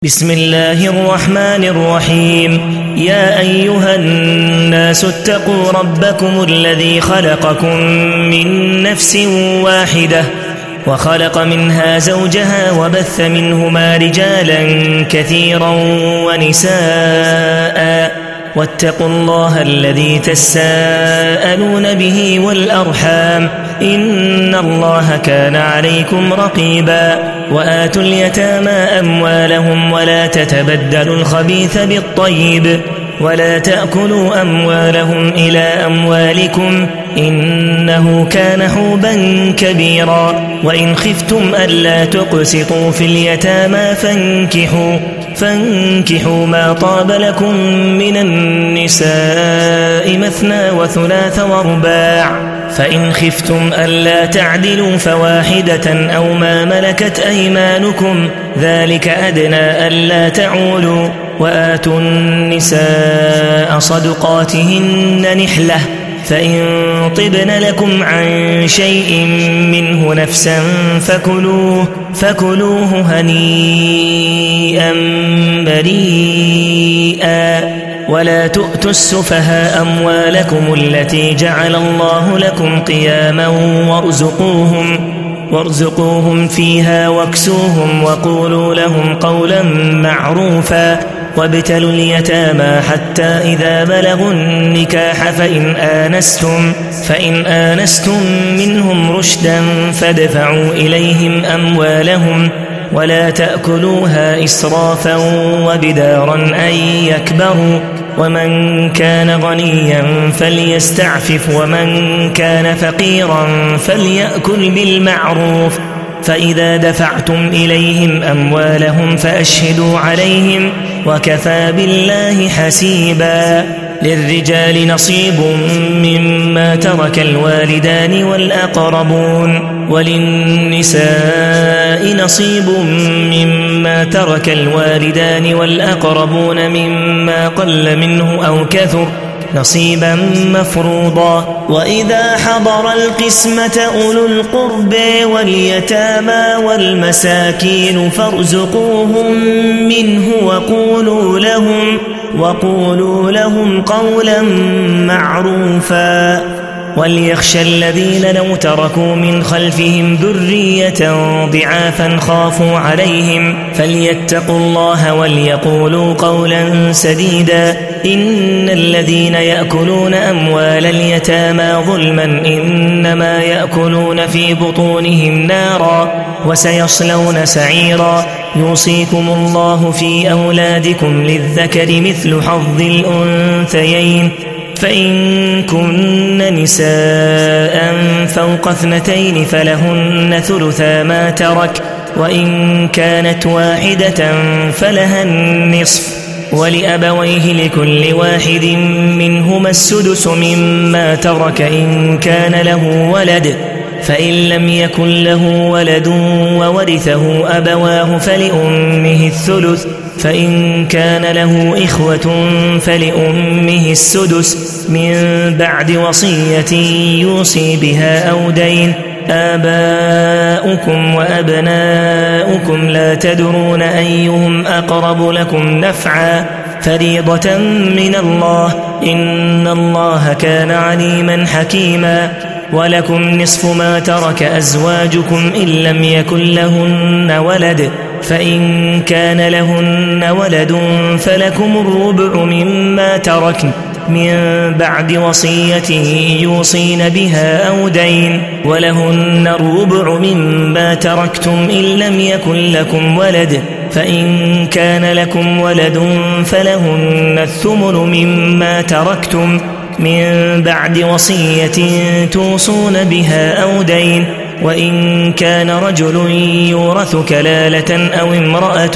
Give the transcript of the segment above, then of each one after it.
بسم الله الرحمن الرحيم. يا أيها الناس اتقوا ربكم الذي خلقكم من نفس واحدة وخلق منها زوجها وبث منهما رجالا كثيرا ونساء واتقوا الله الذي تساءلون به والأرحام إن الله كان عليكم رقيبا. وآتوا اليتامى أموالهم ولا تتبدلوا الخبيث بالطيب ولا تأكلوا أموالهم إلى أموالكم إنه كان حوبا كبيرا. وإن خفتم ألا تقسطوا في اليتامى فانكحوا ما طاب لكم من النساء مثنى وثلاث ورباع، فإن خفتم ألا تعدلوا فواحدة أو ما ملكت أيمانكم ذلك أدنى ألا تعولوا. وآتوا النساء صدقاتهن نحلة فإن طبن لكم عن شيء منه نفسا فكلوه هنيئا مريئا. ولا تؤتوا السفهاء أموالكم التي جعل الله لكم قياما وارزقوهم فيها واكسوهم وقولوا لهم قولا معروفا. وابتلوا اليتامى حتى إذا بلغوا النكاح فإن آنستم منهم رشدا فادفعوا إليهم أموالهم ولا تأكلوها إسرافا وبدارا أن يكبروا. ومن كان غنيا فليستعفف ومن كان فقيرا فليأكل بالمعروف. فإذا دفعتم إليهم أموالهم فأشهدوا عليهم وكفى بالله حسيبا. للرجال نصيب مما ترك الوالدان والأقربون وللنساء نصيب مما ترك الوالدان والأقربون مما قل منه أو كثر نصيبا مفروضا. وإذا حضر القسمة أولو القرب واليتامى والمساكين فارزقوهم منه وقولوا لهم قولا معروفا. وليخشى الذين لو تركوا من خلفهم ذرية ضعافا خافوا عليهم فليتقوا الله وليقولوا قولا سديدا. إن الذين يأكلون أموال اليتامى ظلما إنما يأكلون في بطونهم نارا وسيصلون سعيرا. يوصيكم الله في أولادكم للذكر مثل حظ الأنثيين فإن كن نساء فوق 2 فلهن ثلثا ما ترك وإن كانت واحدة فلها النصف. ولأبويه لكل واحد منهما السدس مما ترك إن كان له ولد فإن لم يكن له ولد وورثه أبواه فلأمه الثلث فإن كان له إخوة فلأمه السدس من بعد وصية يوصي بها أو دين. آباؤكم وأبناؤكم لا تدرون أيهم أقرب لكم نفعا فريضة من الله إن الله كان عليما حكيما. ولكم نصف ما ترك أزواجكم إن لم يكن لهن ولد فإن كان لهن ولد فلكم الربع مما تركن من بعد وصية يوصين بها أو دين. ولهن الربع مما تركتم إن لم يكن لكم ولد فإن كان لكم ولد فلهن الثمن مما تركتم من بعد وصية توصون بها أو دين. وإن كان رجل يورث كلالة أو امرأة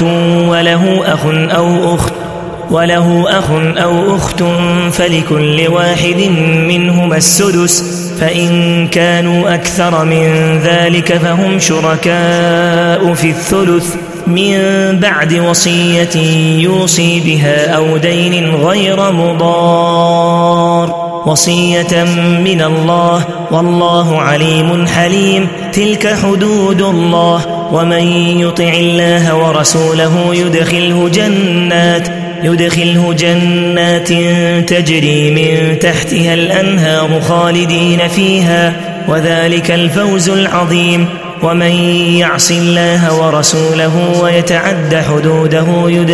وله أخ أو أخت فلكل واحد منهما السدس فإن كانوا أكثر من ذلك فهم شركاء في الثلث من بعد وصية يوصي بها أو دين غير مضار، وصية من الله، والله عليم حليم. تلك حدود الله، ومن يطع الله ورسوله يدخله جنات تجري من تحتها الأنهار خالدين فيها، وذلك الفوز العظيم. ومن يعص الله ورسوله ويتعد حدوده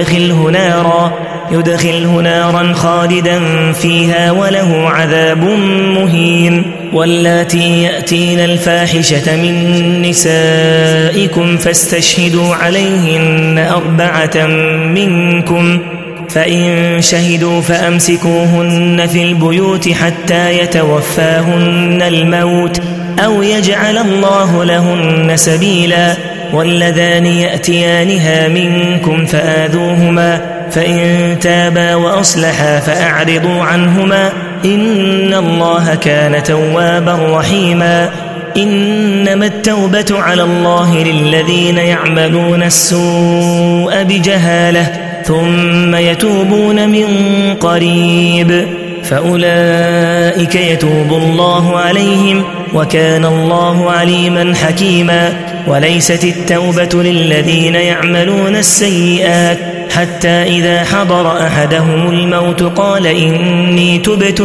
يدخله نارا خالدا فيها وله عذاب مهين. واللاتي يأتين الفاحشة من نسائكم فاستشهدوا عليهن 4 منكم، فإن شهدوا فأمسكوهن في البيوت حتى يتوفاهن الموت أو يجعل الله لهن سبيلا. واللذان يأتيانها منكم فآذوهما، فإن تابا وأصلحا فأعرضوا عنهما، إن الله كان توابا رحيما. إنما التوبة على الله للذين يعملون السوء بجهالة ثم يتوبون من قريب فأولئك يتوب الله عليهم، وكان الله عليما حكيما. وليست التوبة للذين يعملون السيئات حتى إذا حضر أحدهم الموت قال إني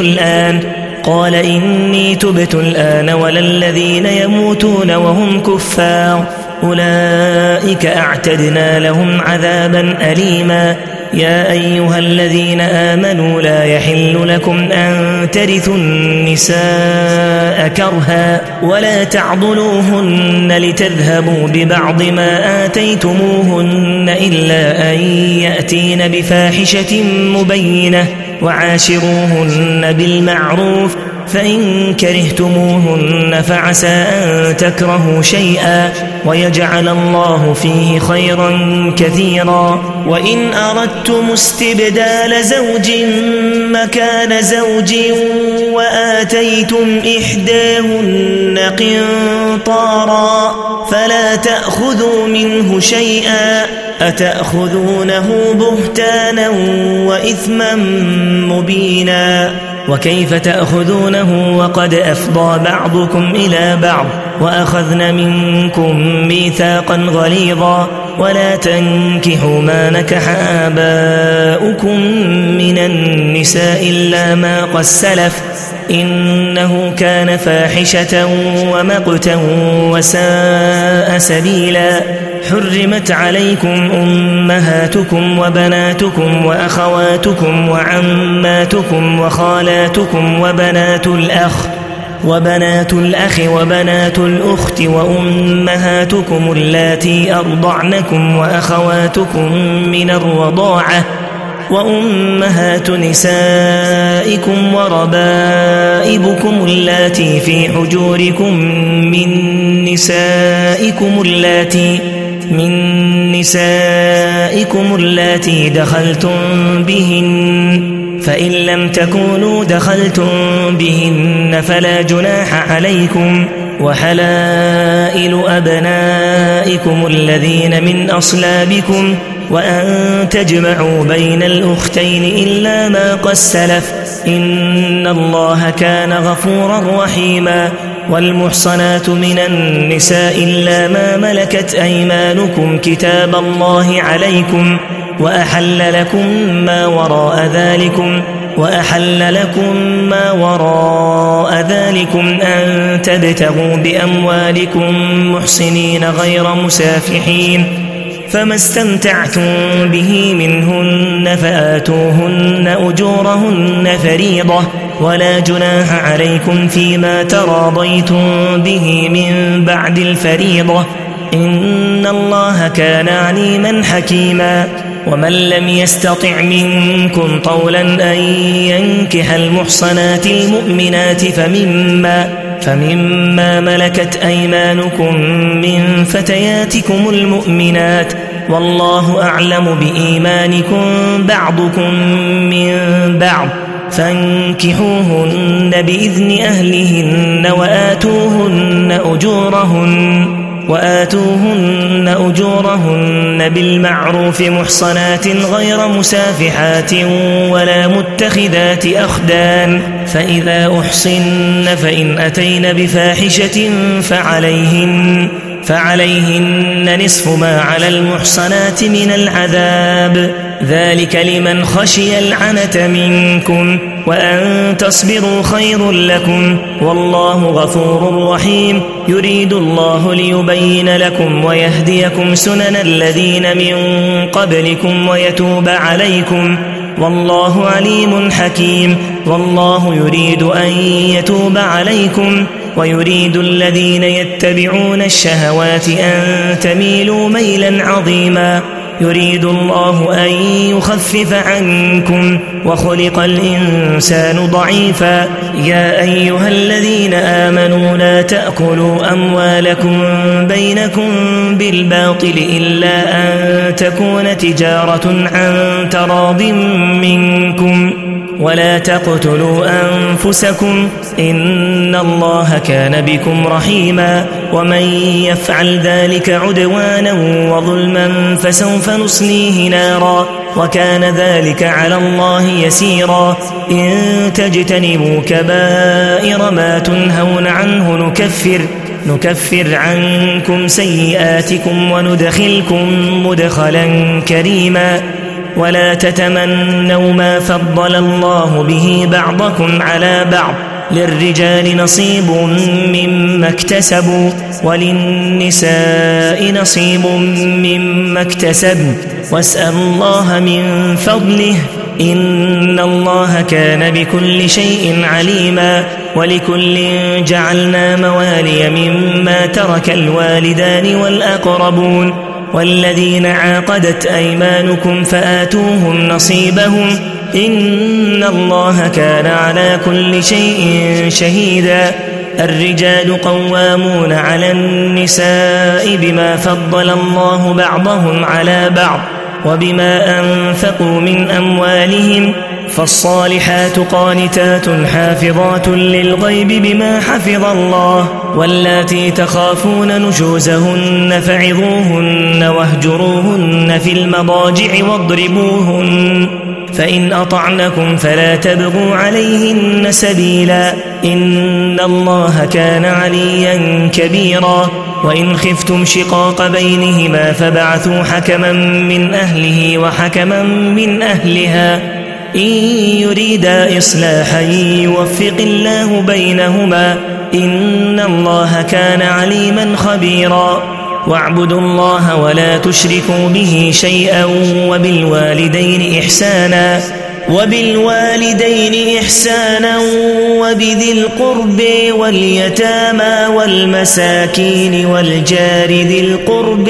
تبت الآن ولا الذين يموتون وهم كفار، أولئك أعتدنا لهم عذابا أليما. يا أيها الذين آمنوا لا يحل لكم أن ترثوا النساء كرها ولا تعضلوهن لتذهبوا ببعض ما آتيتموهن إلا أن يأتين بفاحشة مبينة، وعاشروهن بالمعروف، فإن كرهتموهن فعسى أن تكرهوا شيئا ويجعل الله فيه خيرا كثيرا. وإن أردتم استبدال زوج مكان زوج وآتيتم إحداهن قنطارا فلا تأخذوا منه شيئا، أتأخذونه بهتانا وإثما مبينا. وكيف تأخذونه وقد أفضى بعضكم إلى بعض وأخذن منكم ميثاقا غليظا. ولا تنكحوا ما نكح آباؤكم من النساء إلا ما قد سلف، إنه كان فاحشة ومقتا وساء سبيلا. حرمت عليكم أمهاتكم وبناتكم وأخواتكم وعماتكم وخالاتكم وبنات الأخ وبنات الأخت وأمهاتكم اللاتي أرضعنكم وأخواتكم من الرضاعة وأمهات نسائكم وربائبكم اللاتي في حجوركم من نسائكم اللاتي دخلتم بهن، فإن لم تكونوا دخلتم بهن فلا جناح عليكم. وحلائل أبنائكم الذين من أصلابكم، وأن تجمعوا بين الأختين إلا ما قد سلف، إن الله كان غفورا رحيما. والمحصنات من النساء إلا ما ملكت أيمانكم كتاب الله عليكم، وأحل لكم ما وراء ذلكم أن تبتغوا بأموالكم محصنين غير مسافحين، فما استمتعتم به منهن فآتوهن أجورهن فريضة، ولا جناح عليكم فيما تراضيتم به من بعد الفريضة، إن الله كان عليما حكيما. ومن لم يستطع منكم طولا أن ينكح المحصنات المؤمنات فمما ملكت أيمانكم من فتياتكم المؤمنات، والله أعلم بإيمانكم بعضكم من بعض، فانكحوهن بإذن أهلهن وآتوهن أجورهن، وآتوهن أجورهن بالمعروف محصنات غير مسافحات ولا متخذات أخدان فإذا أحصن فإن أتين بفاحشة فعليهن نصف ما على المحصنات من العذاب ذلك لمن خشي العنة منكم وأن تصبروا خير لكم والله غفور رحيم يريد الله ليبين لكم ويهديكم سنن الذين من قبلكم ويتوب عليكم والله عليم حكيم والله يريد أن يتوب عليكم ويريد الذين يتبعون الشهوات أن تميلوا ميلا عظيما يريد الله أن يخفف عنكم وخلق الإنسان ضعيفا يا أيها الذين آمنوا لا تأكلوا أموالكم بينكم بالباطل إلا أن تكون تجارة عن تراض منكم ولا تقتلوا أنفسكم إن الله كان بكم رحيما ومن يفعل ذلك عدوانا وظلما فسوف نصليه نارا وكان ذلك على الله يسيرا إن تجتنبوا كبائر ما تنهون عنه نكفر عنكم سيئاتكم وندخلكم مدخلا كريما ولا تتمنوا ما فضل الله به بعضكم على بعض للرجال نصيب مما اكتسبوا وللنساء نصيب مما اكتسبن واسألوا الله من فضله إن الله كان بكل شيء عليما ولكل جعلنا موالي مما ترك الوالدان والأقربون والذين عاقدت أيمانكم فآتوهم نصيبهم إن الله كان على كل شيء شهيدا الرجال قوامون على النساء بما فضل الله بعضهم على بعض وبما أنفقوا من أموالهم فالصالحات قانتات حافظات للغيب بما حفظ الله واللاتي تخافون نشوزهن فعظوهن واهجروهن في المضاجع واضربوهن فإن أطعنكم فلا تبغوا عليهن سبيلا إن الله كان عليا كبيرا وإن خفتم شقاق بينهما فبعثوا حكما من أهله وحكما من أهلها إن يريدا إصلاحا يوفق الله بينهما إن الله كان عليما خبيرا واعبدوا الله ولا تشركوا به شيئا وبالوالدين إحسانا وبذي القرب واليتامى والمساكين والجار ذي القرب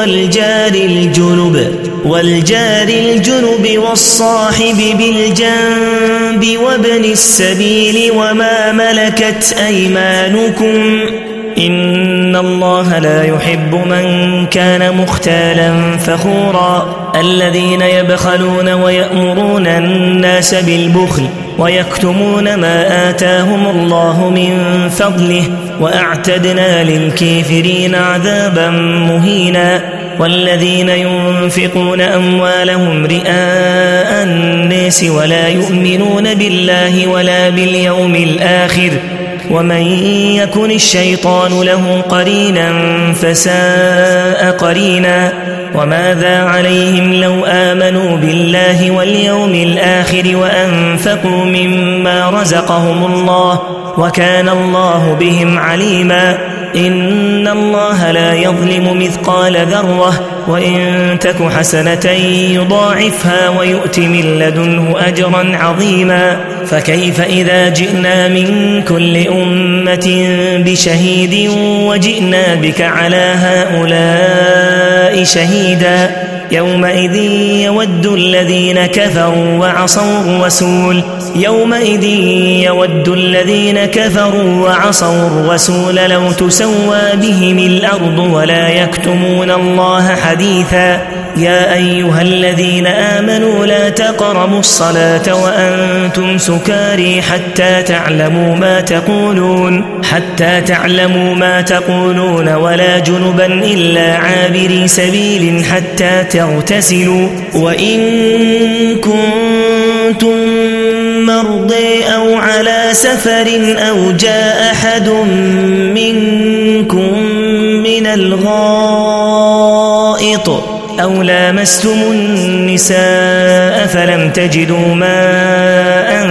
والجار الجنب والصاحب بالجنب وابن السبيل وما ملكت أيمانكم إن الله لا يحب من كان مختالا فخورا الذين يبخلون ويأمرون الناس بالبخل ويكتمون ما آتاهم الله من فضله وأعتدنا للكافرين عذابا مهينا والذين ينفقون أموالهم رئاء الناس ولا يؤمنون بالله ولا باليوم الآخر ومن يكن الشيطان له قرينا فساء قرينا وماذا عليهم لو آمنوا بالله واليوم الآخر وأنفقوا مما رزقهم الله وكان الله بهم عليما إن الله لا يظلم مثقال ذرة وإن تك حسنة يضاعفها ويؤت من لدنه أجرا عظيما فكيف إذا جئنا من كل أمة بشهيد وجئنا بك على هؤلاء شهيدا يومئذ يود الذين كفروا وعصوا الرسول يومئذ يود الذين كفروا وعصوا الرسول لو تسوى بهم الأرض ولا يكتمون الله حديثا يا أيها الذين آمنوا لا تقربوا الصلاة وأنتم سكاري حتى تعلموا ما تقولون ولا جنبا إلا عابري سبيل حتى تغتسلوا وإن كنتم مرضى أو على سفر أو جاء أحد منكم من الغائط أو لامستم النساء فلم تجدوا ماء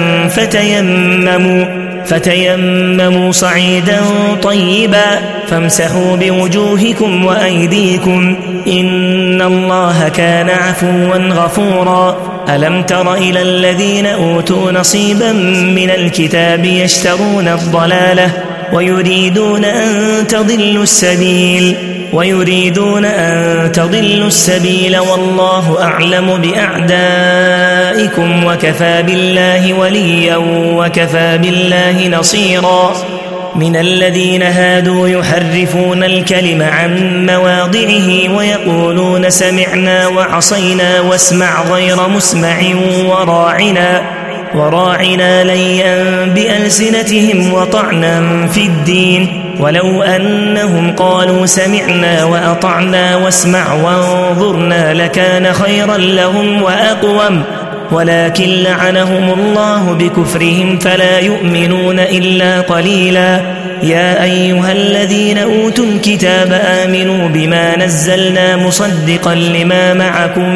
فتيمموا صعيدا طيبا فامسحوا بوجوهكم وأيديكم إن الله كان عفوا غفورا ألم تر إلى الذين أوتوا نصيبا من الكتاب يشترون الضلالة ويريدون أن تضلوا السبيل والله أعلم بأعدائكم وكفى بالله وليا وكفى بالله نصيرا من الذين هادوا يحرفون الكلم عن مواضعه ويقولون سمعنا وعصينا واسمع غير مسمع وراعنا ليا بألسنتهم وطعنا في الدين ولو أنهم قالوا سمعنا وأطعنا واسمع وانظرنا لكان خيرا لهم وأقوم ولكن لعنهم الله بكفرهم فلا يؤمنون إلا قليلا يا أيها الذين أوتوا الكتاب آمنوا بما نزلنا مصدقا لما معكم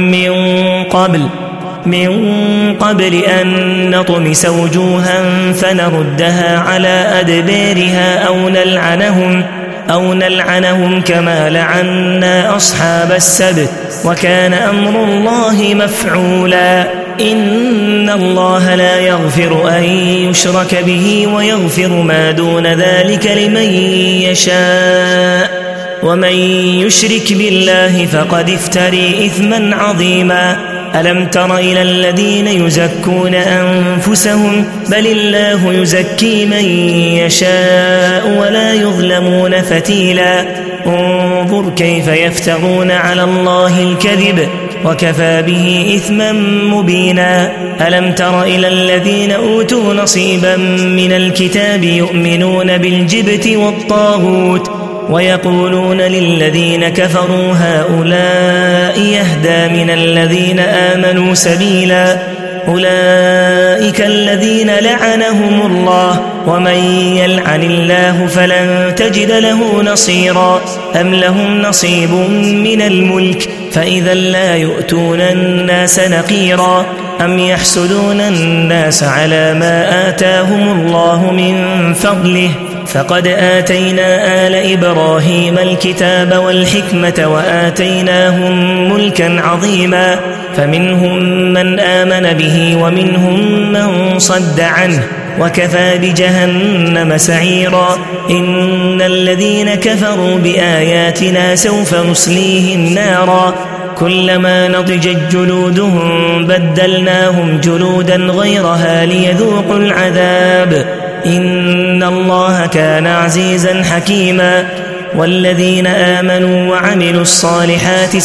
من قبل أن نطمس وجوها فنردها على أدبارها أو نلعنهم كما لعنا أصحاب السبت وكان أمر الله مفعولا إن الله لا يغفر أن يشرك به ويغفر ما دون ذلك لمن يشاء ومن يشرك بالله فقد افتري إثما عظيما ألم تر إلى الذين يزكون أنفسهم بل الله يزكي من يشاء ولا يظلمون فتيلا انظر كيف يفترون على الله الكذب وكفى به إثما مبينا ألم تر إلى الذين أوتوا نصيبا من الكتاب يؤمنون بالجبت والطاغوت ويقولون للذين كفروا هؤلاء يهدى من الذين آمنوا سبيلا أولئك الذين لعنهم الله ومن يلعن الله فلن تجد له نصيرا أم لهم نصيب من الملك فإذا لا يؤتون الناس نقيرا أم يحسدون الناس على ما آتاهم الله من فضله فقد آتينا آل إبراهيم الكتاب والحكمة وآتيناهم ملكا عظيما فمنهم من آمن به ومنهم من صد عنه وكفى بجهنم سعيرا إن الذين كفروا بآياتنا سوف نصليهم نارا كلما نضجت جلودهم بدلناهم جلودا غيرها ليذوقوا العذاب إن الله كان عزيزا حكيما والذين آمنوا وعملوا الصالحات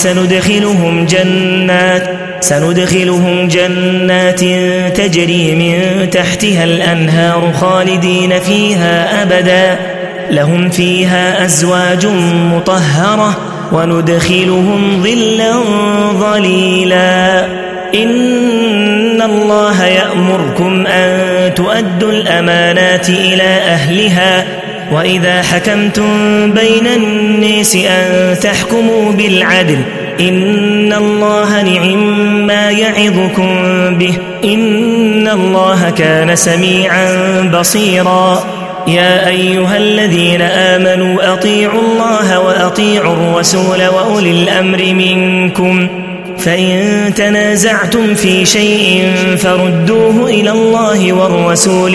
سندخلهم جنات تجري من تحتها الأنهار خالدين فيها أبدا لهم فيها أزواج مطهرة وندخلهم ظلا ظليلا إن الله يأمركم أن تؤدوا الأمانات إلى أهلها وإذا حكمتم بين الناس أن تحكموا بالعدل إن الله نعم ما يعظكم به إن الله كان سميعا بصيرا يا أيها الذين آمنوا أطيعوا الله وأطيعوا الرسول وأولي الأمر منكم فإن تنازعتم في شيء فردوه إلى الله والرسول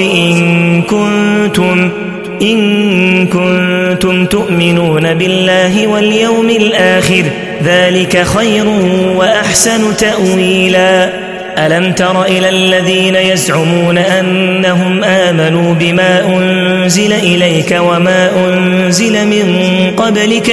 إن كنتم تؤمنون بالله واليوم الآخر ذلك خير وأحسن تأويلا ألم تر إلى الذين يزعمون أنهم آمنوا بما أنزل إليك وما أنزل من قبلك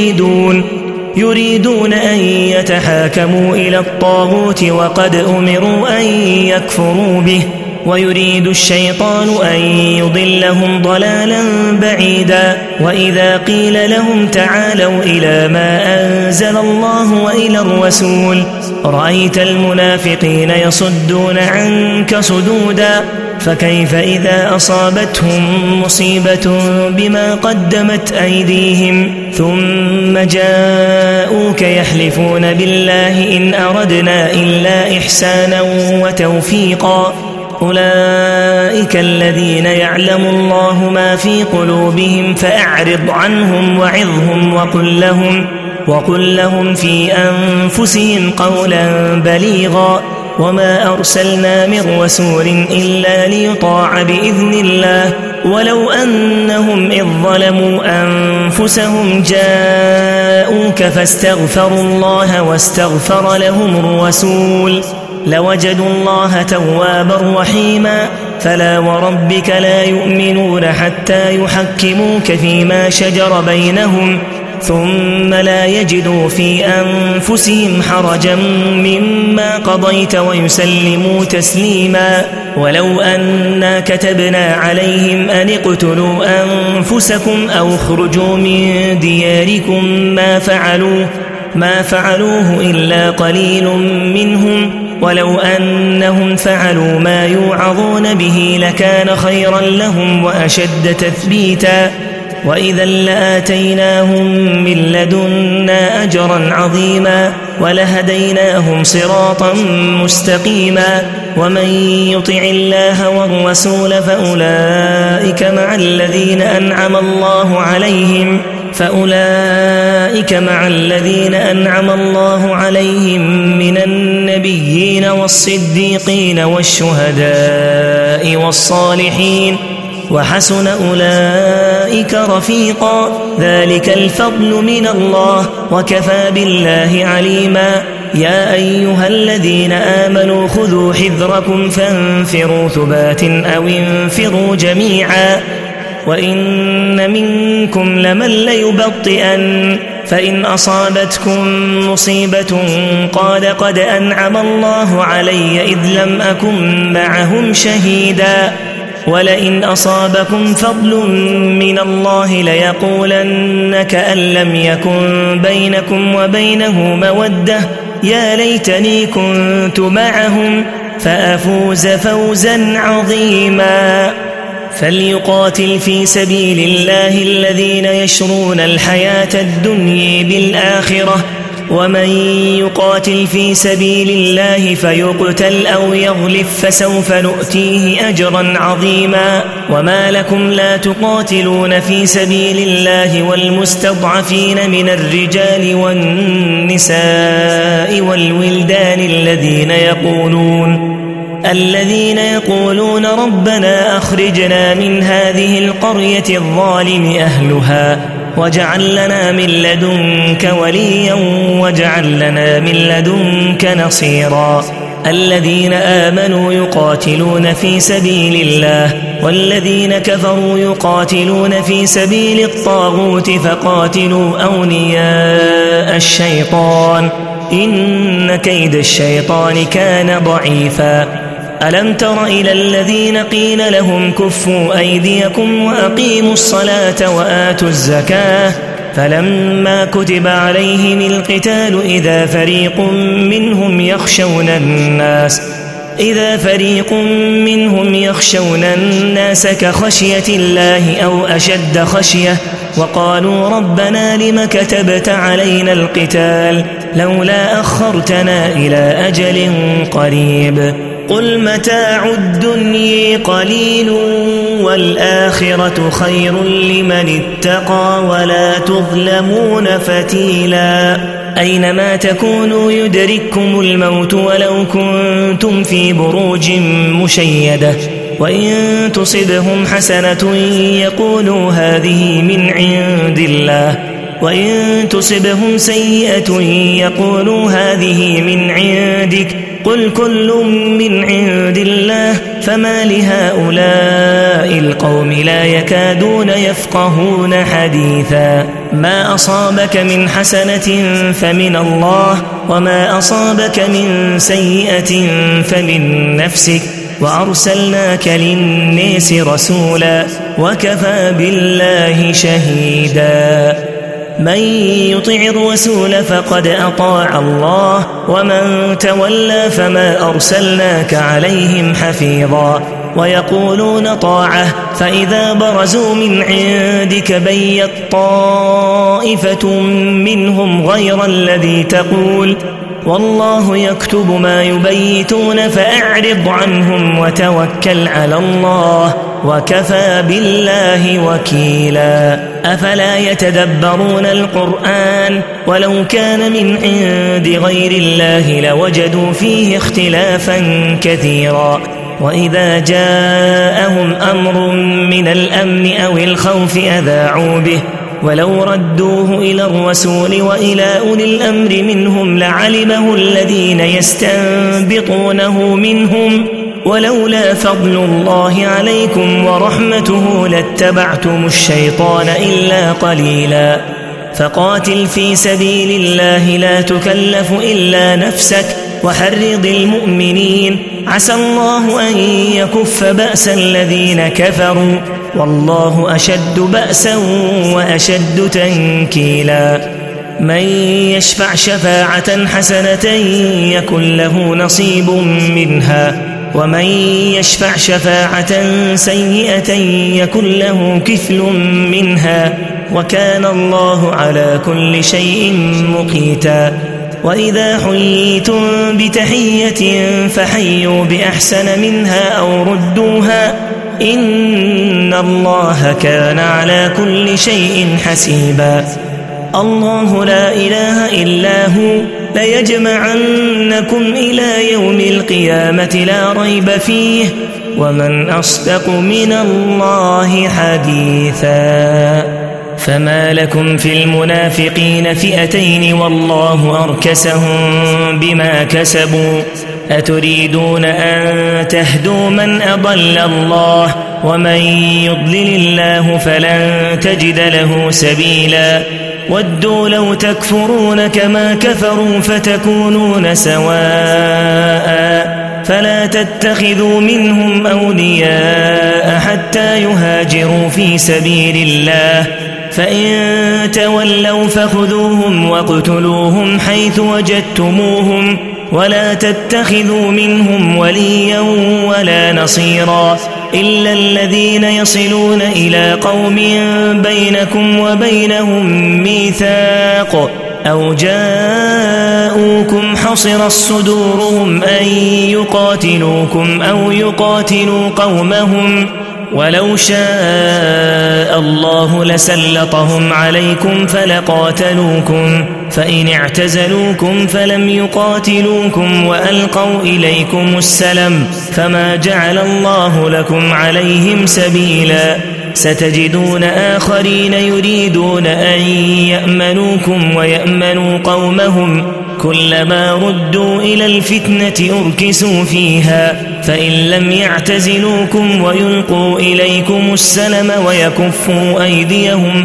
يريدون أن يتحاكموا إلى الطاغوت وقد أمروا أن يكفروا به ويريد الشيطان أن يضلهم ضلالا بعيدا وإذا قيل لهم تعالوا إلى ما أنزل الله وإلى الرسول رأيت المنافقين يصدون عنك صدودا فكيف إذا أصابتهم مصيبة بما قدمت أيديهم ثم جاءوك يحلفون بالله إن أردنا إلا إحسانا وتوفيقا أولئك الذين يعلم الله ما في قلوبهم فأعرض عنهم وعظهم وقل لهم في أنفسهم قولا بليغا وما أرسلنا من رسول إلا ليطاع بإذن الله ولو أنهم إذ ظلموا أنفسهم جاءوك فاستغفروا الله واستغفر لهم الرسول لوجدوا الله توابا رحيما فلا وربك لا يؤمنون حتى يحكموك فيما شجر بينهم ثم لا يجدوا في أنفسهم حرجا مما قضيت ويسلموا تسليما ولو أنا كتبنا عليهم أن اقتلوا أنفسكم أو اخرجوا من دياركم ما فعلوه إلا قليل منهم ولو أنهم فعلوا ما يوعظون به لكان خيرا لهم وأشد تثبيتا وإذا لآتيناهم من لدنا أجرا عظيما ولهديناهم صراطا مستقيما ومن يطع الله والرسول فأولئك مع الذين أنعم الله عليهم من النبيين والصديقين والشهداء والصالحين وحسن أولئك رفيقا ذلك الفضل من الله وكفى بالله عليما يا أيها الذين آمنوا خذوا حذركم فانفروا ثبات أو انفروا جميعا وإن منكم لمن ليبطئن فإن أصابتكم مصيبة قال قد أنعم الله علي إذ لم أكن معهم شهيدا ولئن أصابكم فضل من الله ليقولن كأن لم يكن بينكم وبينه مودة يا ليتني كنت معهم فأفوز فوزا عظيما فليقاتل في سبيل الله الذين يشرون الحياة الدنيا بالآخرة ومن يقاتل في سبيل الله فيقتل أو يغلف فسوف نؤتيه أجرا عظيما وما لكم لا تقاتلون في سبيل الله والمستضعفين من الرجال والنساء والولدان الذين يقولون ربنا أخرجنا من هذه القرية الظالم أهلها واجعل لنا من لدنك وليا واجعل لنا من لدنك نصيرا الذين آمنوا يقاتلون في سبيل الله والذين كفروا يقاتلون في سبيل الطاغوت فقاتلوا أولياء الشيطان إن كيد الشيطان كان ضعيفا ألم تر إلى الذين قيل لهم كفوا أيديكم وأقيموا الصلاة وآتوا الزكاة فلما كتب عليهم القتال إذا فريق منهم يخشون الناس كخشية الله أو أشد خشية وقالوا ربنا لم كتبت علينا القتال لولا أخرتنا إلى أجل قريب قل متاع الدنيا قليل والآخرة خير لمن اتقى ولا تظلمون فتيلا أينما تكونوا يدرككم الموت ولو كنتم في بروج مشيدة وإن تصبهم حسنة يقولوا هذه من عند الله وإن تصبهم سيئة يقولوا هذه من عندك قل كل من عند الله فما لهؤلاء القوم لا يكادون يفقهون حديثا ما أصابك من حسنة فمن الله وما أصابك من سيئة فمن نفسك وأرسلناك للناس رسولا وكفى بالله شهيدا من يطع الرسول فقد أطاع الله ومن تولى فما أرسلناك عليهم حفيظا ويقولون طاعة فإذا برزوا من عندك بيت طائفة منهم غير الذي تقول والله يكتب ما يبيتون فأعرض عنهم وتوكل على الله وكفى بالله وكيلا أفلا يتدبرون القرآن ولو كان من عند غير الله لوجدوا فيه اختلافا كثيرا وإذا جاءهم أمر من الأمن أو الخوف أذاعوا به ولو ردوه إلى الرسول وإلى أولي الأمر منهم لعلمه الذين يستنبطونه منهم ولولا فضل الله عليكم ورحمته لاتبعتم الشيطان إلا قليلا فقاتل في سبيل الله لا تكلف إلا نفسك وحرض المؤمنين عسى الله أن يكف بأس الذين كفروا والله أشد بأسا وأشد تنكيلا من يشفع شفاعة حسنة يكن له نصيب منها ومن يشفع شفاعة سيئة يكن له كفل منها وكان الله على كل شيء مقيتا وإذا حييتم بتحية فحيوا بأحسن منها أو ردوها إن الله كان على كل شيء حسيبا الله لا إله إلا هو ليجمعنكم إلى يوم القيامة لا ريب فيه ومن أصدق من الله حديثا فما لكم في المنافقين فئتين والله أركسهم بما كسبوا أتريدون أن تهدوا من أضل الله ومن يضلل الله فلن تجد له سبيلا ودوا لو تكفرون كما كفروا فتكونون سواء فلا تتخذوا منهم أولياء حتى يهاجروا في سبيل الله فإن تولوا فخذوهم واقتلوهم حيث وجدتموهم ولا تتخذوا منهم وليا ولا نصيرا إلا الذين يصلون إلى قوم بينكم وبينهم ميثاق أو جاءوكم حصرت صدورهم أن يقاتلوكم أو يقاتلوا قومهم ولو شاء الله لسلطهم عليكم فلقاتلوكم فإن اعتزلوكم فلم يقاتلوكم وألقوا إليكم السلم فما جعل الله لكم عليهم سبيلا ستجدون آخرين يريدون أن يأمنوكم ويأمنوا قومهم كلما ردوا إلى الفتنة أركسوا فيها فإن لم يعتزلوكم ويلقوا إليكم السلم ويكفوا أيديهم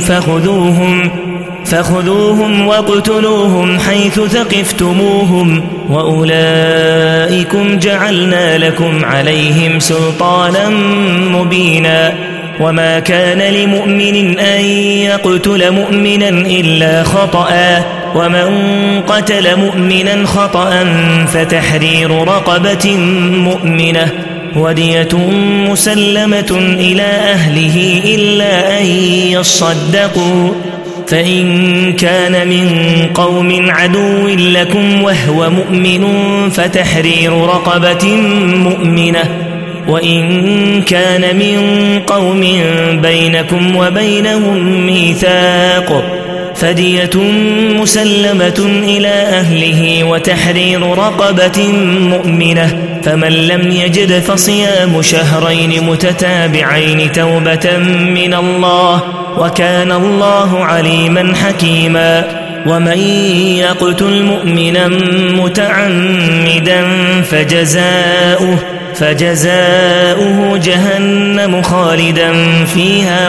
فخذوهم واقتلوهم حيث ثقفتموهم وأولئكم جعلنا لكم عليهم سلطانا مبينا وما كان لمؤمن أن يقتل مؤمنا إلا خطأ ومن قتل مؤمنا خطأ فتحرير رقبة مؤمنة ودية مسلمة إلى أهله إلا أن يصدقوا فإن كان من قوم عدو لكم وهو مؤمن فتحرير رقبة مؤمنة وإن كان من قوم بينكم وبينهم ميثاق فدية مسلمة إلى أهله وتحرير رقبة مؤمنة فمن لم يجد فصيام شهرين متتابعين توبة من الله وكان الله عليما حكيما ومن يقتل مؤمنا متعمدا فجزاؤه جهنم خالدا فيها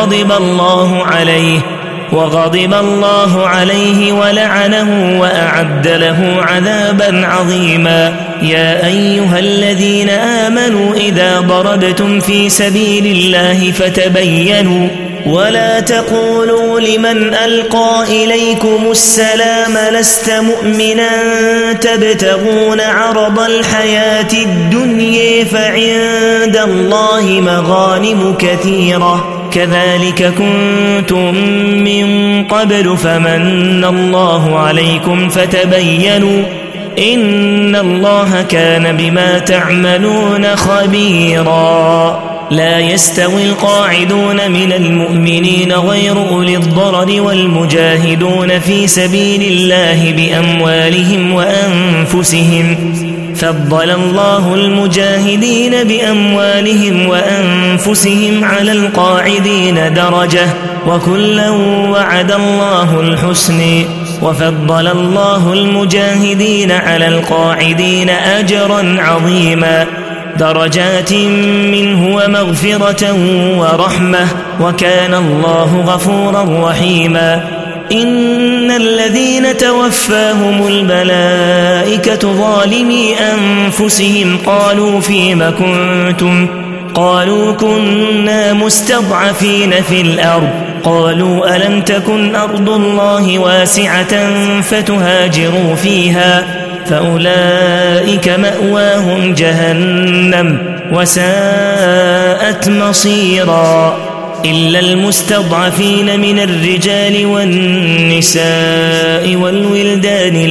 وغضب الله عليه ولعنه وأعد له عذابا عظيما. يا أيها الذين آمنوا إذا ضربتم في سبيل الله فتبينوا ولا تقولوا لمن ألقى إليكم السلام لست مؤمنا تبتغون عرض الحياة الدنيا فعند الله مغانم كثيرة كذلك كنتم من قبل فمن الله عليكم فتبينوا إن الله كان بما تعملون خبيرا. لا يستوي القاعدون من المؤمنين غير أولي الضرر والمجاهدون في سبيل الله بأموالهم وأنفسهم فضل الله المجاهدين بأموالهم وأنفسهم على القاعدين درجة وكلا وعد الله الحسن وفضل الله المجاهدين على القاعدين أجرا عظيما درجات منه ومغفرة ورحمة وكان الله غفورا رحيما. إن الذين توفاهم الملائكة ظالمي أنفسهم قالوا فيم كنتم قالوا كنا مستضعفين في الأرض قالوا ألم تكن أرض الله واسعة فتهاجروا فيها فأولئك مأواهم جهنم وساءت مصيرا. إلا المستضعفين من الرجال والنساء والولدان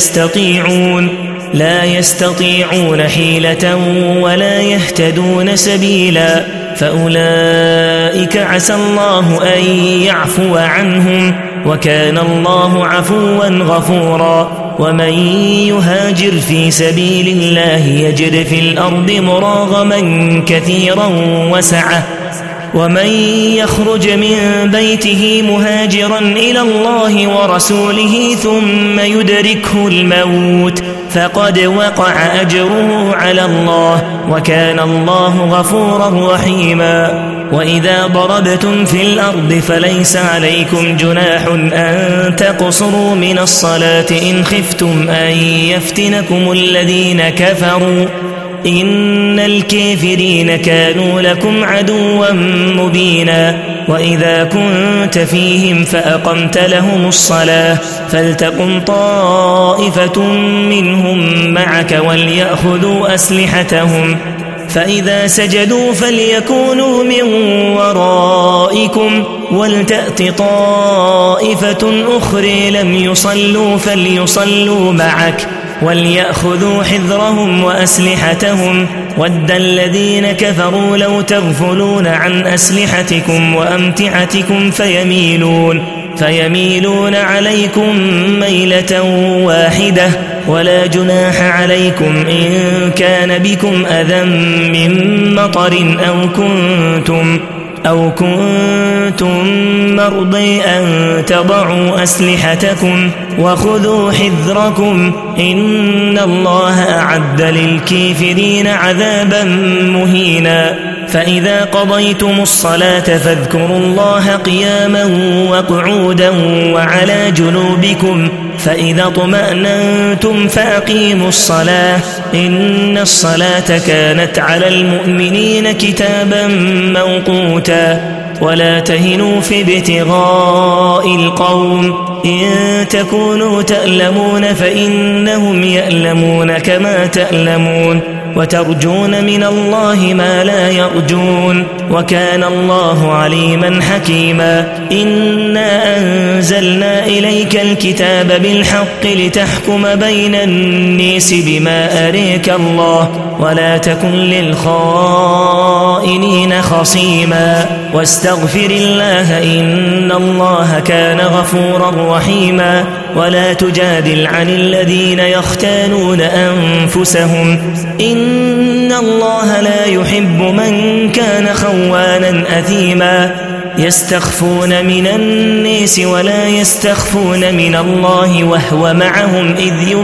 لا يستطيعون حيلة ولا يهتدون سبيلا فأولئك عسى الله أن يعفو عنهم وكان الله عفوا غفورا. ومن يهاجر في سبيل الله يجد في الأرض مراغما كثيرا وسعة ومن يخرج من بيته مهاجرا إلى الله ورسوله ثم يدركه الموت فقد وقع أجره على الله وكان الله غفورا رحيما. وإذا ضربتم في الأرض فليس عليكم جناح أن تقصروا من الصلاة إن خفتم أن يفتنكم الذين كفروا إن الكافرين كانوا لكم عدوا مبينا. وإذا كنت فيهم فأقمت لهم الصلاة فلتقم طائفة منهم معك وليأخذوا أسلحتهم فإذا سجدوا فليكونوا من ورائكم ولتأت طائفة أخرى لم يصلوا فليصلوا معك وليأخذوا حذرهم وأسلحتهم ود الذين كفروا لو تغفلون عن أسلحتكم وأمتعتكم فيميلون عليكم ميلة واحدة ولا جناح عليكم إن كان بكم أذى من مطر أو كنتم مرضي أن تضعوا أسلحتكم وخذوا حذركم إن الله أعد للكافرين عذابا مهينا. فإذا قضيتم الصلاة فاذكروا الله قياما وقعودا وعلى جنوبكم فإذا اطمأننتم فأقيموا الصلاة إن الصلاة كانت على المؤمنين كتابا موقوتا. ولا تهنوا في ابتغاء القوم إن تكونوا تألمون فإنهم يألمون كما تألمون وترجون من الله ما لا يرجون وكان الله عليما حكيما. إنا أنزلنا إليك الكتاب بالحق لتحكم بين الناس بما أريك الله ولا تكن للخائنين خصيما واستغفر الله إن الله كان غفورا رحيما. ولا تجادل عن الذين يختانون أنفسهم إن الله لا يحب من كان خوانا أثيما. يستخفون من الناس ولا يستخفون من الله وهو معهم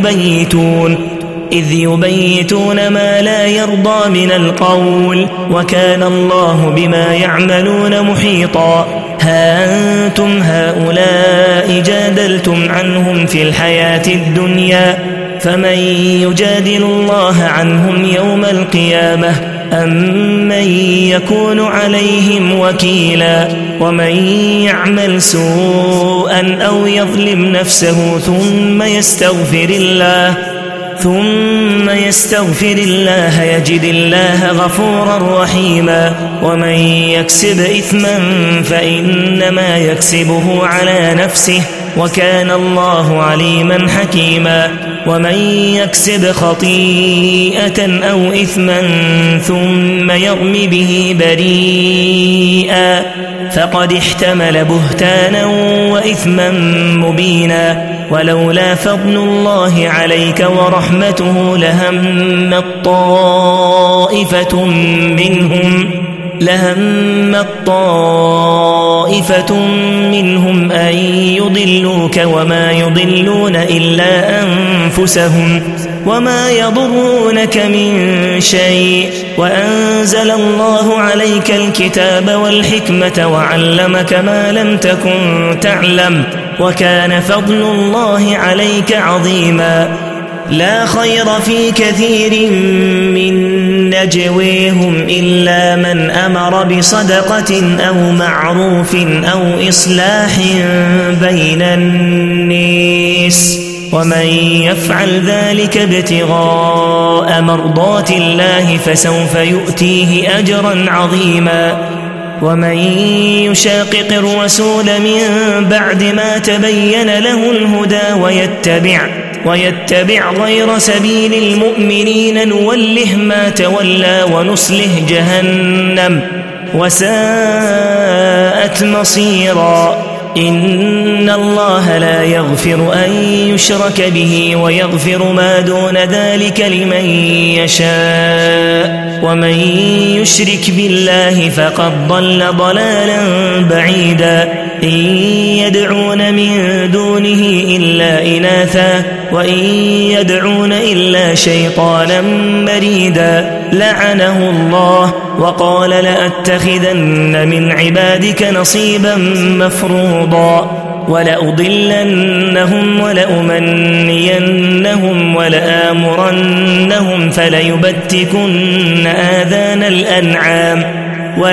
إذ يبيتون ما لا يرضى من القول وكان الله بما يعملون محيطا. ها أنتم هؤلاء جادلتم عنهم في الحياة الدنيا فمن يجادل الله عنهم يوم القيامة أم من يكون عليهم وكيلا. ومن يعمل سوءا أو يظلم نفسه ثم يستغفر الله يجد الله غفورا رحيما. ومن يكسب إثما فإنما يكسبه على نفسه وكان الله عليما حكيما. ومن يكسب خطيئة أو إثما ثم يرم به بريئا فقد احتمل بهتانا وإثما مبينا. ولولا فضل الله عليك ورحمته لهمت طائفة منهم أن يضلوك وما يضلون إلا أنفسهم وما يضرونك من شيء. وأنزل الله عليك الكتاب والحكمة وعلمك ما لم تكن تعلم وكان فضل الله عليك عظيما. لا خير في كثير من نجويهم إلا من أمر بصدقة أو معروف أو إصلاح بين الناس ومن يفعل ذلك ابتغاء مرضات الله فسوف يؤتيه أجرا عظيما. ومن يشاقق الرسول من بعد ما تبين له الهدى ويتبع غير سبيل المؤمنين نوله ما تولى ونصله جهنم وساءت مصيرا. إن الله لا يغفر أن يشرك به ويغفر ما دون ذلك لمن يشاء ومن يشرك بالله فقد ضل ضلالا بعيدا. إن يدعون من دونه إلا إناثا وإن يدعون إلا شيطانا مريدا لعنه الله وقال لأتخذن من عبادك نصيبا مفروضا. ولأضلنهم ولأمنينهم ولآمرنهم فليبتكن آذان الأنعام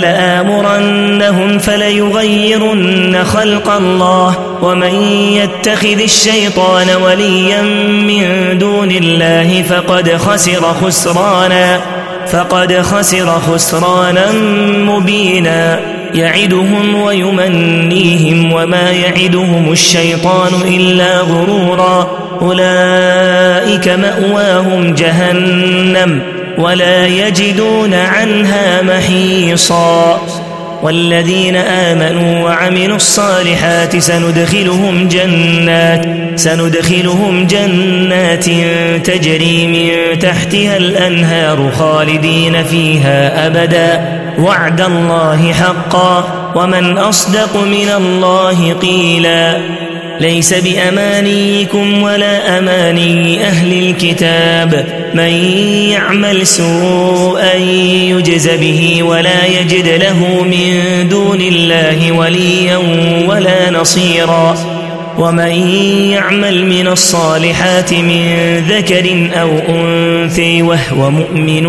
فليغيرن خلق الله. ومن يتخذ الشيطان وليا من دون الله فقد خسر خسرانا مبينا. يعدهم ويمنيهم وما يعدهم الشيطان إلا غرورا. أولئك مأواهم جهنم ولا يجدون عنها محيصا. والذين آمنوا وعملوا الصالحات سندخلهم جنات تجري من تحتها الأنهار خالدين فيها أبدا وعد الله حقا ومن أصدق من الله قيلا. ليس بأمانيكم ولا أماني أهل الكتاب من يعمل سوءا يجز به ولا يجد له من دون الله وليا ولا نصيرا. ومن يعمل من الصالحات من ذكر أو أنثى وهو مؤمن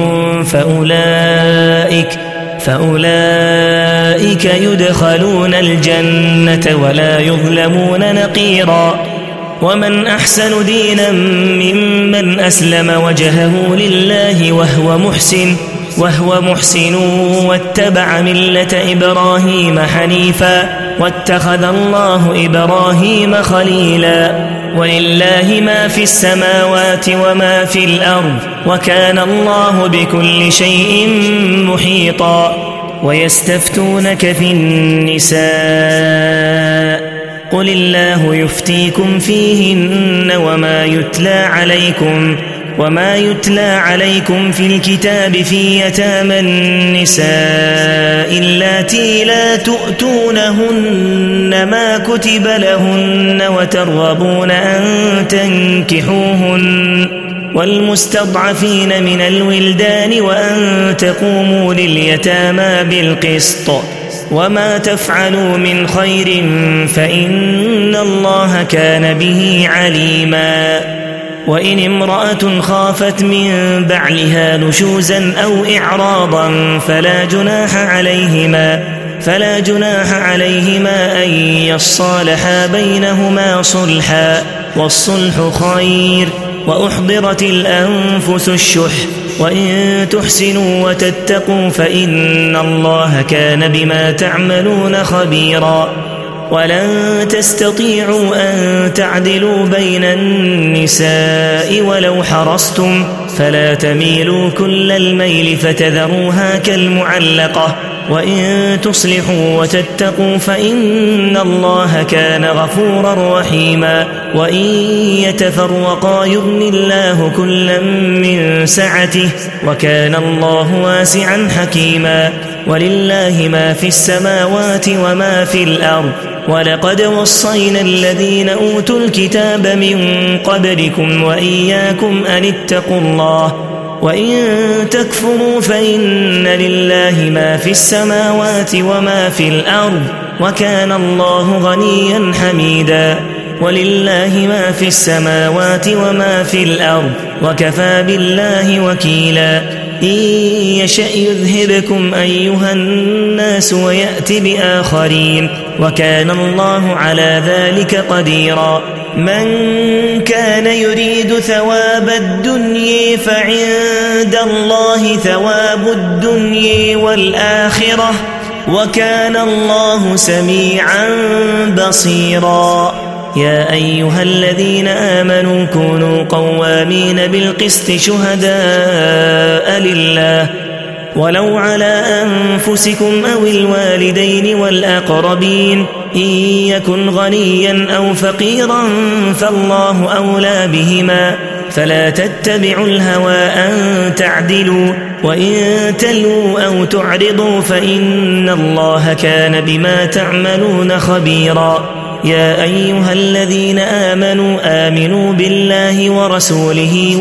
فأولئك يدخلون الجنة ولا يظلمون نقيرا. ومن أحسن دينا ممن أسلم وجهه لله وهو محسن واتبع ملة إبراهيم حنيفا واتخذ الله إبراهيم خليلا. ولله ما في السماوات وما في الأرض وكان الله بكل شيء محيطا. ويستفتونك في النساء قل الله يفتيكم فيهن وما يتلى وما يتلى عليكم في الكتاب في يتامى النساء اللاتي لا تؤتونهن ما كتب لهن وترغبون أن تنكحوهن والمستضعفين من الولدان وأن تقوموا لليتامى بالقسط وما تفعلوا من خير فإن الله كان به عليما وإن امرأة خافت من بعلها نشوزا أو إعراضا فلا جناح عليهما أن يصالحا بينهما صلحا والصلح خير وأحضرت الأنفس الشح وإن تحسنوا وتتقوا فإن الله كان بما تعملون خبيرا ولن تستطيعوا أن تعدلوا بين النساء ولو حرصتم فلا تميلوا كل الميل فتذروها كالمعلقة وإن تصلحوا وتتقوا فإن الله كان غفورا رحيما وإن يتفرقا يغن الله كلا من سعته وكان الله واسعا حكيما ولله ما في السماوات وما في الأرض ولقد وصينا الذين أوتوا الكتاب من قبلكم وإياكم أن اتقوا الله وإن تكفروا فإن لله ما في السماوات وما في الأرض وكان الله غنيا حميدا ولله ما في السماوات وما في الأرض وكفى بالله وكيلا إن يشأ يذهبكم أيها الناس ويأت بآخرين وكان الله على ذلك قديرا من كان يريد ثواب الدنيا فعند الله ثواب الدنيا والآخرة وكان الله سميعا بصيرا يا أيها الذين آمنوا كونوا قوامين بالقسط شهداء لله ولو على أنفسكم أو الوالدين والأقربين إن يكن غنيا أو فقيرا فالله أولى بهما فلا تتبعوا الهوى أن تعدلوا وإن تلوا أو تعرضوا فإن الله كان بما تعملون خبيرا يا أيها الذين آمنوا بالله ورسوله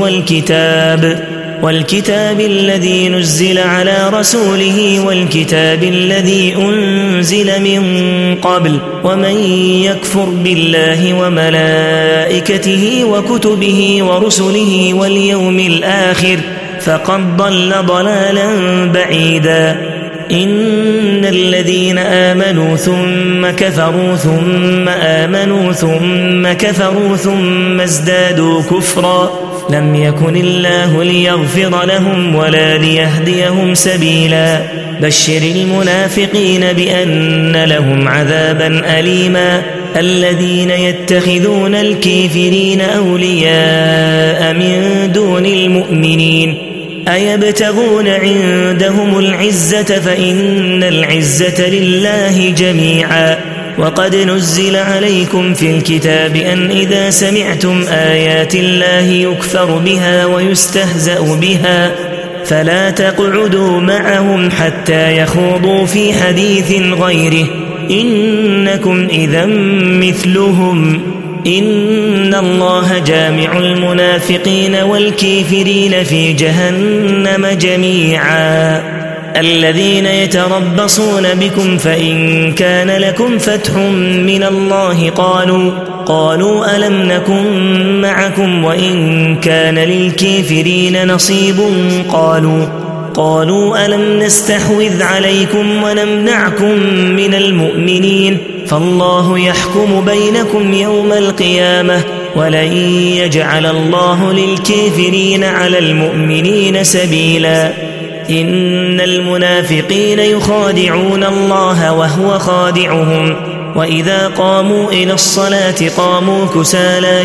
والكتاب الذي نزل على رسوله والكتاب الذي أنزل من قبل ومن يكفر بالله وملائكته وكتبه ورسله واليوم الآخر فقد ضل ضلالا بعيدا إن الذين آمنوا ثم كفروا ثم آمنوا ثم كفروا ثم ازدادوا كفرا لم يكن الله ليغفر لهم ولا ليهديهم سبيلا بشر المنافقين بأن لهم عذابا أليما الذين يتخذون الكافرين أولياء من دون المؤمنين أيبتغون عندهم العزة فإن العزة لله جميعا وقد نزل عليكم في الكتاب أن إذا سمعتم آيات الله يكفر بها ويستهزأ بها فلا تقعدوا معهم حتى يخوضوا في حديث غيره إنكم إذا مثلهم إن الله جامع المنافقين والكافرين في جهنم جميعا الذين يتربصون بكم فإن كان لكم فتح من الله قالوا ألم نكن معكم وإن كان للكافرين نصيب قالوا ألم نستحوذ عليكم ونمنعكم من المؤمنين فالله يحكم بينكم يوم القيامة ولن يجعل الله للكافرين على المؤمنين سبيلا إن المنافقين يخادعون الله وهو خادعهم وإذا قاموا إلى الصلاة قاموا كسالى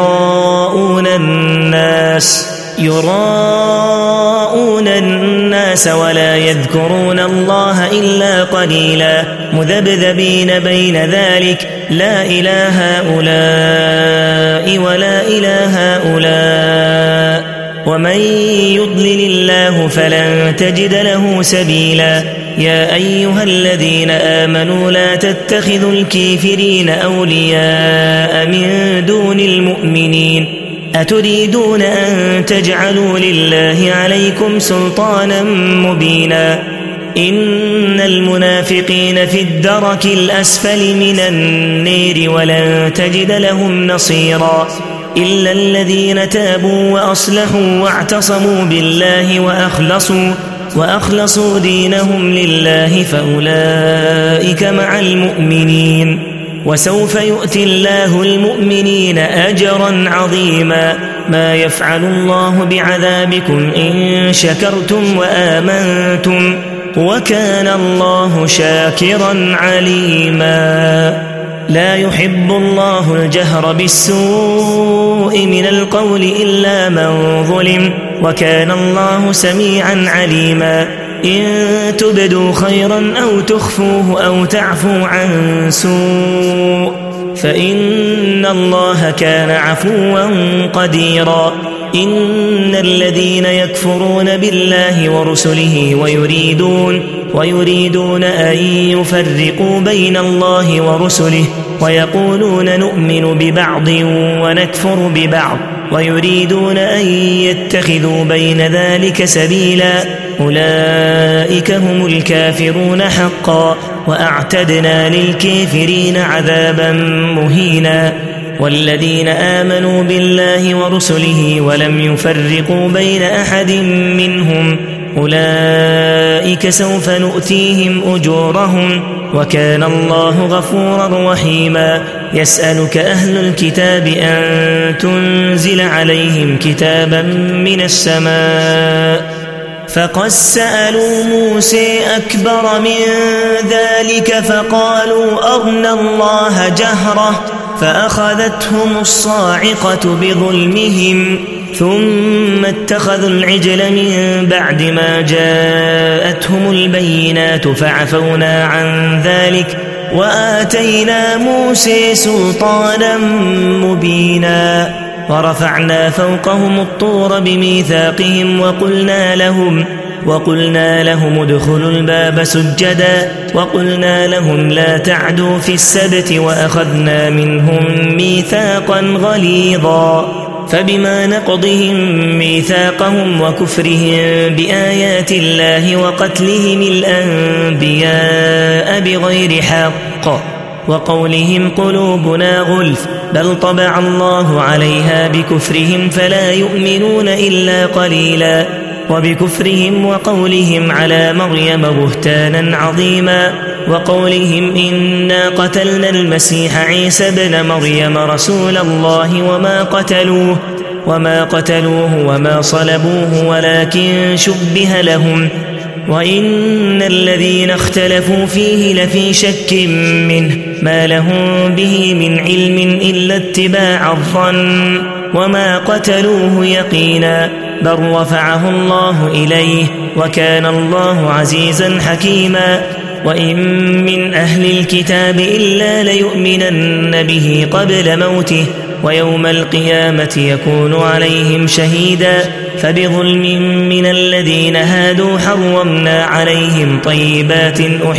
يراءون الناس ولا يذكرون الله إلا قليلا مذبذبين بين ذلك لا إله هؤلاء ولا إله هؤلاء ومن يضلل الله فلن تجد له سبيلا يا أيها الذين آمنوا لا تتخذوا الكافرين أولياء من دون المؤمنين أتريدون أن تجعلوا لله عليكم سلطانا مبينا إن المنافقين في الدرك الأسفل من النار ولن تجد لهم نصيرا إلا الذين تابوا وأصلحوا واعتصموا بالله وأخلصوا دينهم لله فأولئك مع المؤمنين وسوف يؤتي الله المؤمنين أجرا عظيما ما يفعل الله بعذابكم إن شكرتم وآمنتم وكان الله شاكرا عليما لا يحب الله الجهر بالسوء من القول إلا من ظلم وكان الله سميعا عليما إن تبدوا خيرا أو تخفوه أو تعفوا عن سوء فإن الله كان عفوا قديرا إن الذين يكفرون بالله ورسله ويريدون أن يفرقوا بين الله ورسله ويقولون نؤمن ببعض ونكفر ببعض ويريدون أن يتخذوا بين ذلك سبيلا أولئك هم الكافرون حقا وأعتدنا للكافرين عذابا مهينا والذين آمنوا بالله ورسله ولم يفرقوا بين أحد منهم أولئك سوف نؤتيهم أجورهم وكان الله غفورا رحيما يسألك أهل الكتاب أن تنزل عليهم كتابا من السماء فقد سألوا موسى أكبر من ذلك فقالوا أرنا الله جهرة فأخذتهم الصاعقة بظلمهم ثم اتخذوا العجل من بعد ما جاءتهم البينات فعفونا عن ذلك وآتينا موسى سلطانا مبينا ورفعنا فوقهم الطور بميثاقهم وقلنا لهم ادخلوا الباب سجدا وقلنا لهم لا تعدوا في السبت وأخذنا منهم ميثاقا غليظا فبما نقضهم ميثاقهم وكفرهم بآيات الله وقتلهم الأنبياء بغير حق وقولهم قلوبنا غلف بل طبع الله عليها بكفرهم فلا يؤمنون إلا قليلا وبكفرهم وقولهم على مريم بهتانا عظيما وقولهم إنا قتلنا المسيح عيسى ابن مريم رسول الله وما قتلوه وما صلبوه ولكن شبه لهم وإن الذين اختلفوا فيه لفي شك منه ما لهم به من علم إلا اتباع الظن وما قتلوه يقينا بل رفعه الله إليه وكان الله عزيزا حكيما وإن من أهل الكتاب إلا ليؤمنن به قبل موته ويوم القيامة يكون عليهم شهيدا فبظلم من الذين هادوا حرمنا عليهم طيبات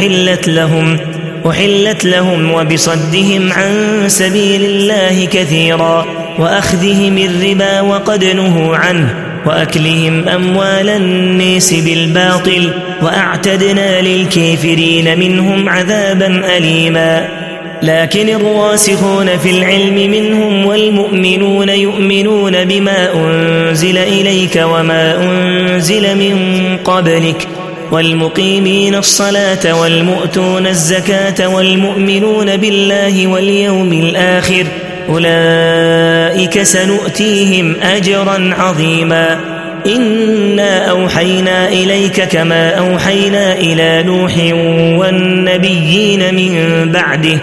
أحلت لهم وبصدهم عن سبيل الله كثيرا وأخذهم الربا وقد نهوا عنه وأكلهم أموال الناس بالباطل وأعتدنا للكافرين منهم عذابا أليما لكن الراسخون في العلم منهم والمؤمنون يؤمنون بما أنزل إليك وما أنزل من قبلك والمقيمين الصلاة والمؤتون الزكاة والمؤمنون بالله واليوم الآخر أولئك سنؤتيهم أجرا عظيما إنا أوحينا إليك كما أوحينا إلى نوح والنبيين من بعده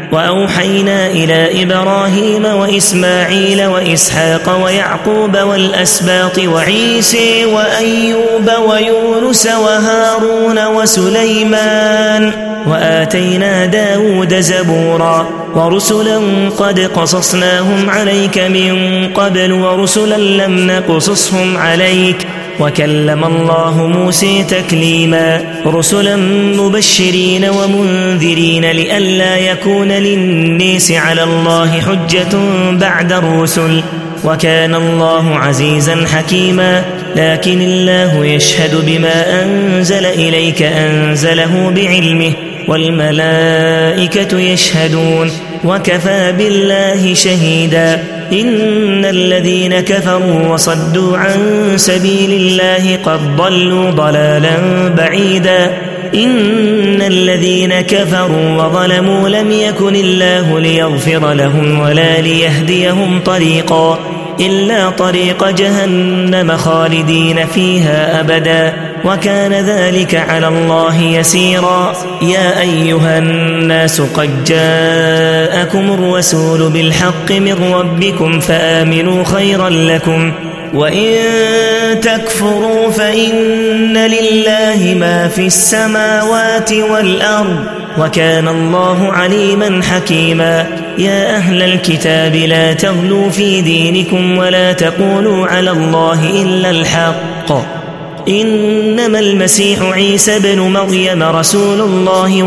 وأوحينا إلى إبراهيم وإسماعيل وإسحاق ويعقوب والأسباط وعيسى وأيوب ويونس وهارون وسليمان وآتينا داود زبورا ورسلا قد قصصناهم عليك من قبل ورسلا لم نقصصهم عليك وكلم الله موسى تكليما رسلا مبشرين ومنذرين لئلا يكون للناس على الله حجة بعد الرسل وكان الله عزيزا حكيما لكن الله يشهد بما أنزل إليك أنزله بعلمه والملائكة يشهدون وكفى بالله شهيدا إن الذين كفروا وصدوا عن سبيل الله قد ضلوا ضلالا بعيدا إن الذين كفروا وظلموا لم يكن الله ليغفر لهم ولا ليهديهم طريقا إلا طريق جهنم خالدين فيها أبدا وكان ذلك على الله يسيرا يا أيها الناس قد جاءكم الرسول بالحق من ربكم فآمنوا خيرا لكم وإن تكفروا فإن لله ما في السماوات والأرض وكان الله عليما حكيما يا أهل الكتاب لا تغلوا في دينكم ولا تقولوا على الله إلا الحق إنما المسيح عيسى بن مريم رسول الله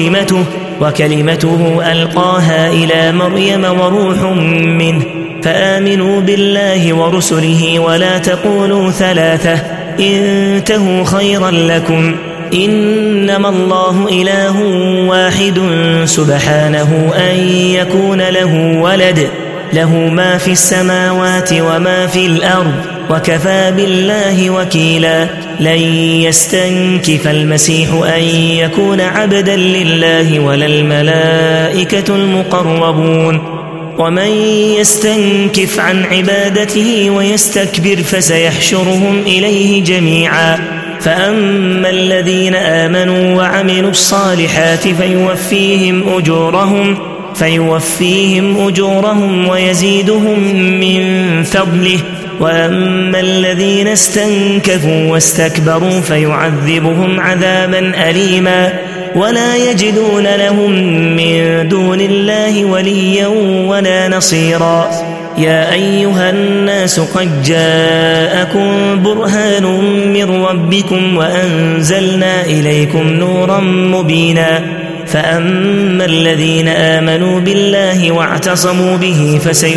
وكلمته ألقاها إلى مريم وروح منه فآمنوا بالله ورسله ولا تقولوا ثلاثة انتهوا خيرا لكم إنما الله إله واحد سبحانه أن يكون له ولد له ما في السماوات وما في الأرض وكفى بالله وكيلا لن يستنكف المسيح أن يكون عبدا لله ولا الملائكة المقربون ومن يستنكف عن عبادته ويستكبر فسيحشرهم إليه جميعا فأما الذين آمنوا وعملوا الصالحات فيوفيهم أجورهم ويزيدهم من فضله وأما الذين استنكفوا واستكبروا فيعذبهم عذابا أليما ولا يجدون لهم من دون الله وليا ولا نصيرا يا أيها الناس قد جاءكم برهان من ربكم وأنزلنا إليكم نورا مبينا فأما الذين آمنوا بالله واعتصموا به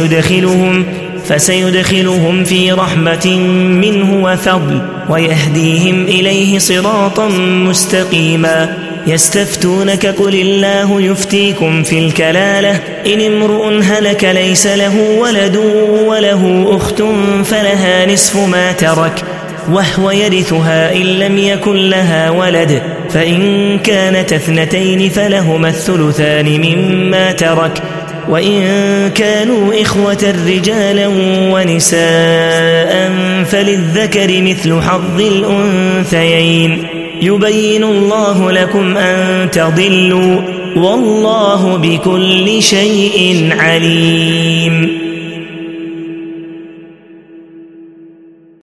فسيدخلهم في رحمة منه وفضل ويهديهم إليه صراطا مستقيما يستفتونك قل الله يفتيكم في الكلالة إن امرؤ هلك ليس له ولد وله أخت فلها نصف ما ترك وهو يرثها إن لم يكن لها ولد فإن كانت اثنتين فلهما الثلثان مما ترك وإن كانوا إخوة رجالا ونساء فللذكر مثل حظ الأنثيين يبين الله لكم أن تضلوا والله بكل شيء عليم